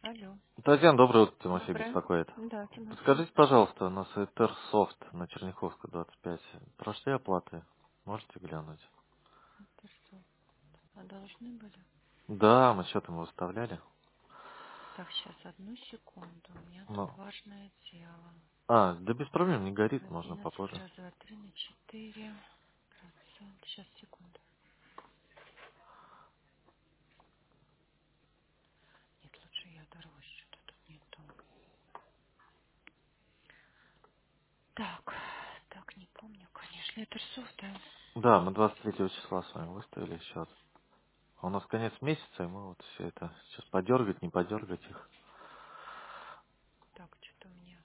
Алло. Татьяна, доброе утро, Тимофей Доброе. беспокоит. Да, Тимофей. Подскажите, пожалуйста, у нас Этерсофт на Черняховской 25. Прошли оплаты? Можете глянуть? Это что? А должны были? Да, мы счет ему выставляли. Так, сейчас, одну секунду. У меня тут Ну. важное дело. Да без проблем, не горит, можно 11 попозже. раз 2, 3 на 4 процент. Сейчас, секунду. Нет, лучше я дорвусь. Что-то тут не то. Так, не помню, конечно. Это ж софт, да? Да, мы 23 числа с вами выставили счет. А у нас конец месяца, и мы вот все это сейчас подергать, не подергать их. Так, что-то у меня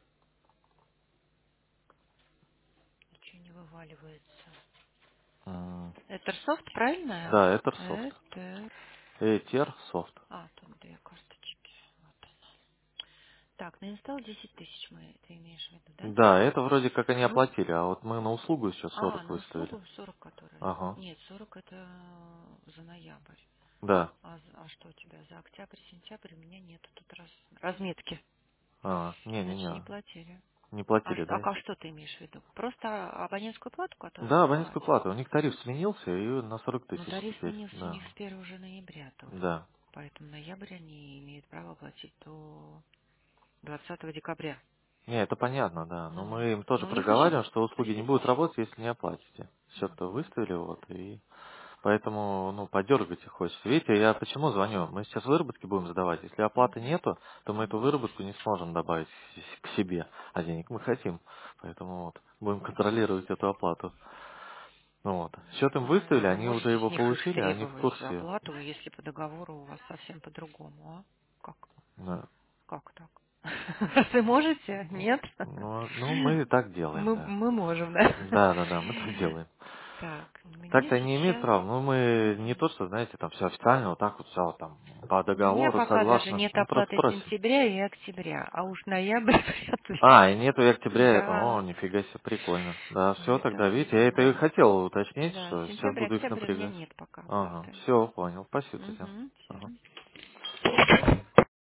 ничего не вываливается. Этерсофт, правильно? Да, Этерсофт. Этер. Этерсофт. А, тут две карточки. Вот она. Так, на инсталл 10 тысяч ты имеешь в виду, да? Да, это вроде как они Ну, оплатили, а вот мы на услугу еще 40 на выставили. услугу 40, которые... Ага. Нет, 40 это за ноябрь. Да. А что у тебя за октябрь, сентябрь? У меня нету тут разметки. Значит, не Не-не-не. платили. Не А, платили, да? что ты имеешь в виду? Просто абонентскую плату, которую Да, мы абонентскую платим? плату. У них тариф сменился и на 40 Ну, тысяч тариф теперь. сменился у Да. них с 1 уже ноября тоже. Да. Поэтому ноябрь они имеют право платить до 20 декабря. Не, это понятно, да. Но Ну, мы им тоже но у них еще проговариваем, что услуги не будут кредитный. работать, если не оплатите. Счет-то Мгм. выставили, вот, и поэтому, подергать их хочется. Видите, я почему звоню? Мы сейчас выработки будем сдавать. Если оплаты Мгм. нету, то мы эту Мгм. выработку не сможем добавить к себе, а денег мы хотим. Поэтому вот, будем контролировать эту оплату. Ну вот. Не Счет им знаю, выставили, вы они уже можете его с них получили, они в требовать курсе. оплату, если по договору у вас совсем по-другому, а? Как? Да. Как так? Вы можете? Нет? Мы и так делаем, да. Мы можем, да? Да, мы так делаем. Так, мне Так-то они имеют сейчас... право, но мы не Мгм. то, что, знаете, там все официально, вот так вот все там по У меня договору пока даже согласно. нет Мы просто оплаты просим. сентября и октября, а уж ноябрь вряд ли. И нету и октября этого. Да, О, нифига себе, прикольно. Да, все тогда, поэтому, видите, я это и да. хотел уточнить, Да, что сейчас сентябрь, буду их октябрь у меня напрягать. нет пока Ага, оплаты. все, понял. Спасибо, Татьяна. Угу, Ага. все.